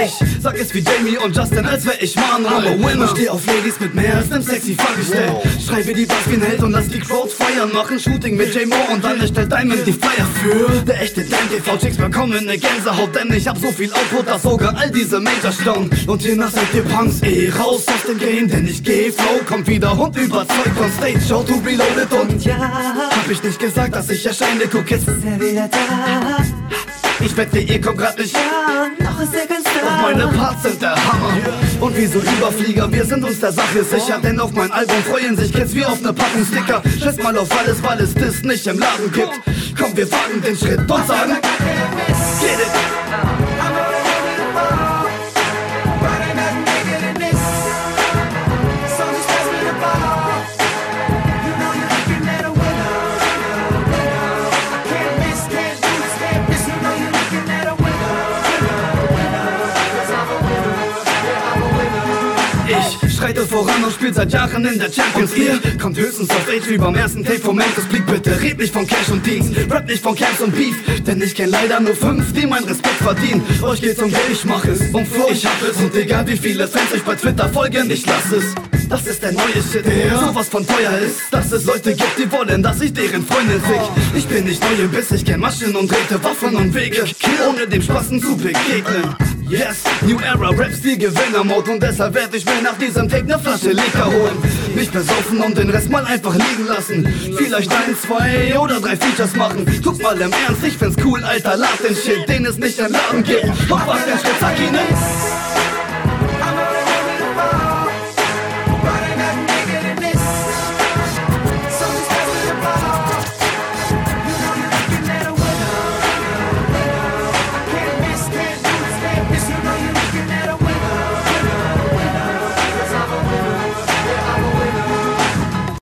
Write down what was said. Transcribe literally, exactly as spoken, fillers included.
Ich sag es wie Jamie und Justin, als wär ich Mann. I'm a winner. Steh auf Ladies mit mehr als nem sexy Fahrgestell. Schreibe die Bass wie ein Held und lass die Crowd feiern. Machen Shooting mit J Mo und dann erstellt Diamond die Flyer für der echte Dan T V-Chicks bekommen ne Gänsehaut, denn ich hab so viel Output, dass sogar all diese Major staunen. Und hiernach seid ihr Punks eh raus aus dem Game, denn ich geh Flow, kommt wieder und überzeugt von Stage Show to Reloaded. Und ja, hab ich nicht gesagt, dass ich erscheine, guck jetzt ist er wieder da. Ich wette, ihr kommt grad nicht, ja, noch ist er ganz da. Doch meine Parts sind der Hammer. Und wie so Überflieger, wir sind uns der Sache sicher. Denn auf mein Album freuen sich Kids wie auf ne Packung Sticker. Scheiß mal auf alles, weil es das nicht im Laden gibt. Komm, wir wagen den Schritt und sagen, get it! Ich schreite voran und spiel seit Jahren in der Champions League. Ihr kommt höchstens auf Stage wie beim ersten Tape vom Memphis Bleak. Bitte red nicht von Cash und Deals, rap nicht von Camps und Beef. Denn ich kenn leider nur fünf, die mein Respekt verdienen. Euch geht's um Geld, ich mach es, um Flow, ich hab es. Und egal wie viele Fans euch bei Twitter folgen, ich lass es. Das ist der neue Shit, der sowas von teuer ist. Dass es Leute gibt, die wollen, dass ich deren Freundin fick. Ich bin nicht neu im Biss, ich kenn Maschen und drehte Waffen und Wege, ohne dem Spasten zu begegnen. Yes, New Era, Rap-Stil, Gewinner-Mode. Und deshalb werd ich mir nach diesem Take ne Flasche Liquor holen. Nicht besaufen und den Rest mal einfach liegen lassen. Vielleicht ein, zwei oder drei Features machen. Guck mal im Ernst, ich find's cool, Alter, lad den Shit, den es nicht im Laden gibt. Mach was, den Schritt, sag ihn.